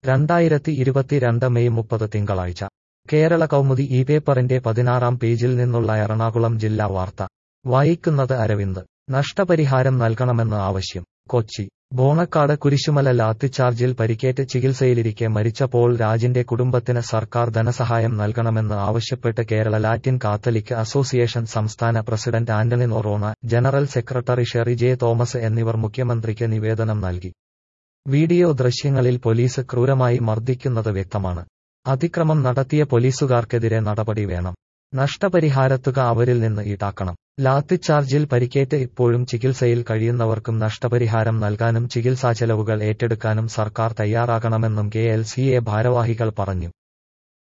2022 May 30 തിങ്കളാഴ്ച കേരള കൗമുദി ഈ പേപ്പറിന്റെ 16-ാം പേജിൽ നിന്നുള്ള എറണാകുളം ജില്ലാ വാർത്ത വായിക്കുന്നത് അരവിന്ദ്. നഷ്ടപരിഹാരം നൽകണമെന്ന് ആവശ്യം. കൊച്ചി ബോണക്കാട് കുരിശുമല ലാത്തിച്ചാർജിൽ പരിക്കേറ്റ് ചികിത്സയിലിരിക്കെ മരിച്ച പോൾ രാജിന്റെ കുടുംബത്തിന് സർക്കാർ ധനസഹായം നൽകണമെന്ന് ആവശ്യപ്പെട്ട് കേരള ലാറ്റിൻ കാത്തലിക് അസോസിയേഷൻ സംസ്ഥാന president Antony Noronha, general secretary Sherry J Thomas എന്നിവർ മുഖ്യമന്ത്രിക്ക് നിവേദനം നൽകി. വീഡിയോ ദൃശ്യങ്ങളിൽ പോലീസ് ക്രൂരമായി മർദ്ദിക്കുന്നത് വ്യക്തമാണ്. അതിക്രമം നടത്തിയ പോലീസുകാർക്കെതിരെ നടപടി വേണം. നഷ്ടപരിഹാരത്തുക അവരിൽ നിന്ന് ഈടാക്കണം. ലാത്തിച്ചാർജിൽ പരിക്കേറ്റ് ഇപ്പോഴും ചികിത്സയിൽ കഴിയുന്നവർക്കും നഷ്ടപരിഹാരം നൽകാനും ചികിത്സാചെലവുകൾ ഏറ്റെടുക്കാനും സർക്കാർ തയ്യാറാകണമെന്നും KLCA ഭാരവാഹികൾ പറഞ്ഞു.